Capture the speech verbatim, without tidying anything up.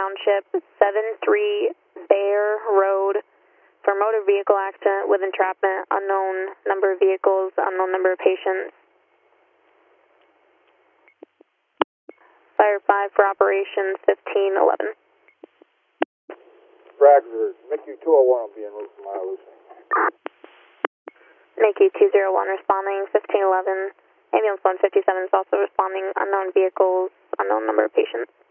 Township, seven three Bear Road, for motor vehicle accident with entrapment, unknown number of vehicles, unknown number of patients. Fire five for operations fifteen eleven. Bradford, Mickey two oh one will be en route for mileage. Mickey two oh one responding fifteen eleven. Ambulance one fifty-seven is also responding, unknown vehicles, unknown number of patients.